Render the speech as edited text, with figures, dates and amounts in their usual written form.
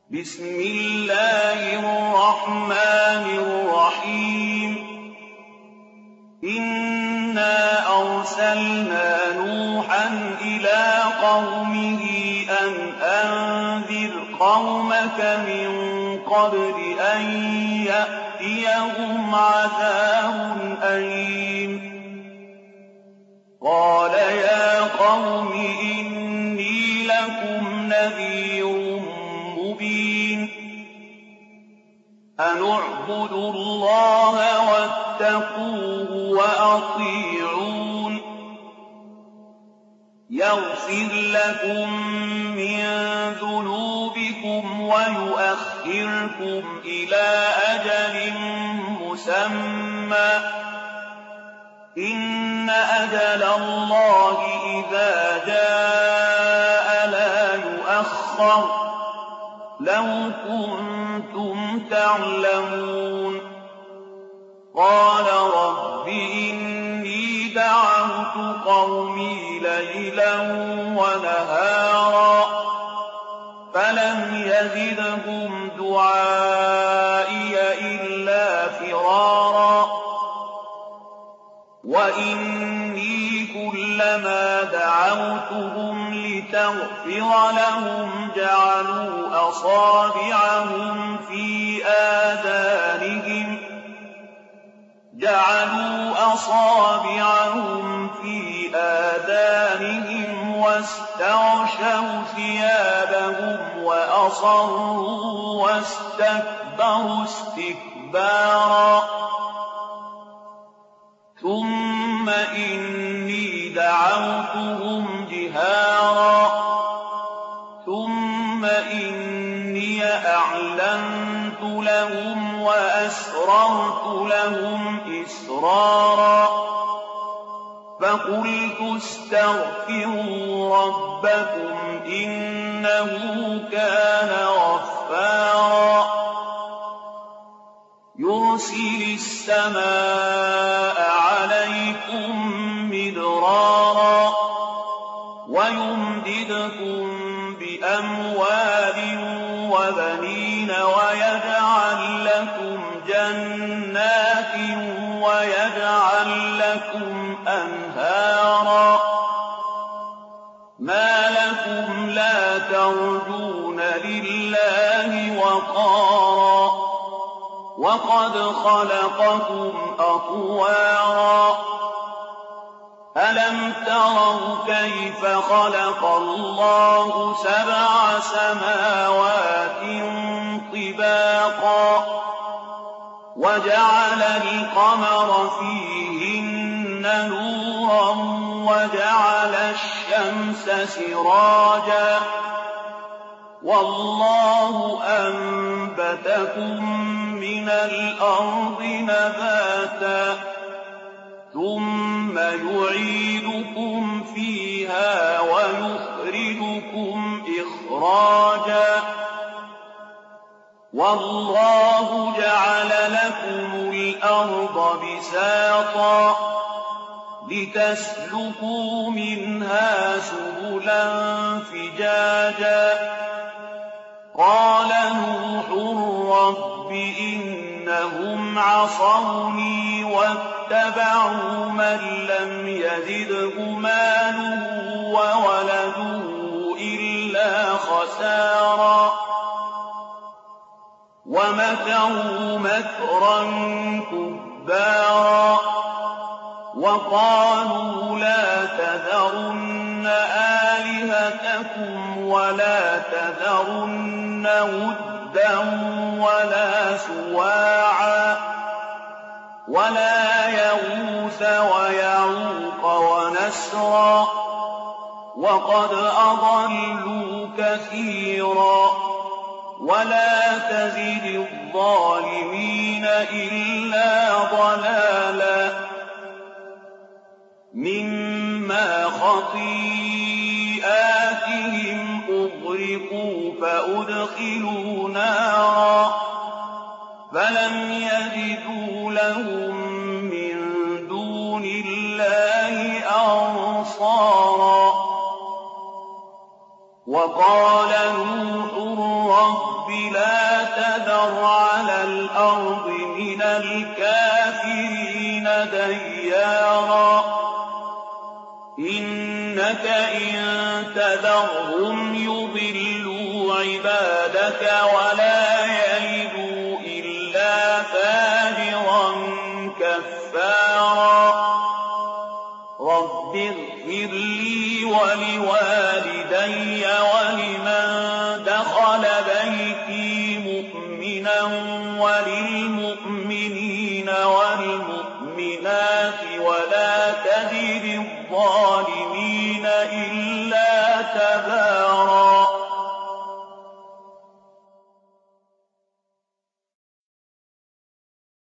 بسم الله الرحمن الرحيم إنا أرسلنا نوحا إلى قومه أن أنذر قومك من قبل أن يأتيهم عذاب أليم قال يا قوم إني لكم نذير مبين أن اعبدوا الله واتقوه وأطيعون يغفر لكم من ذنوبكم ويؤخركم إلى أجل مسمى إن أجل الله إذا جاء لا يؤخر لو كنتم تعلمون قال رب إني دعوت قومي ليلا ونهارا فلم يزدهم دعائي إلا فرارا وإني كلما دعوتهم لتغفر لهم جعلوا أصابعهم في آذانهم واستغشوا ثيابهم وأصروا واستكبروا استكبارا ثم إني دعوتهم جهارا ثم إني أعلنت لهم وأسررت لهم إسرارا فقلت استغفروا ربكم إنه كان غفارا يرسل السماء عليكم مدرارا ويمددكم بأموال وبنين ويجعل لكم جنات ويجعل لكم أنهارا ما لكم لا ترجون لله وقارا وقد خلقكم أطوارا ألم تروا كيف خلق الله سبع سماوات طباقا وجعل القمر فيهن نورا وجعل الشمس سراجا والله أنبتكم من الأرض نباتا ثم يعيدكم فيها ويخرجكم إخراجا والله جعل لكم الأرض بساطا لتسلكوا منها سبلا فجاجا قال نوح رب إنهم عصوني واتبعوا من لم يزده ماله وولده إلا خسارا ومكروا مكرا كبارا وقالوا لا تذرن آلهتكم ولا تذرن ودا ولا سواعا ولا يغوث ويعوق ونسرا وقد أضلوا كثيرا ولا تزد الظالمين إلا ضلالا مما خطيئاتهم أغرقوا فأدخلوا نارا فلم يجدوا لهم من دون الله أنصارا وقال نوح رب الْأَرْضِ مِنَ الْكَافِرِينَ دَيَّارًا إِنَّكَ إِن تَذَرْهُمْ يُضِلُّوا عِبَادَكَ وَلَا يَلِدُوا إِلَّا فَاجِرًا كَفَّارًا رَبِّ اغْفِرْ لِي وَلِوَالِدَيَّ وَلِمَن دَخَلَ بَيْتِي مُؤْمِنًا وَلِلْمُؤْمِنِينَ وَالْمُؤْمِنَاتِ وَلَا تَزِدِ الظَّالِمِينَ إِلَّا تَبَارًا